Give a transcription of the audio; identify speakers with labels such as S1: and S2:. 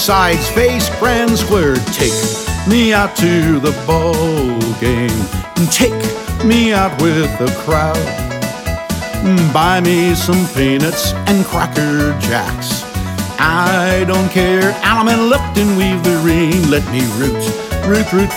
S1: sides face Grand Square. Take me out to the ball game, take me out with the crowd. Buy me some peanuts and Cracker Jacks. I don't care, Alum and Lipton weave the ring. Let me root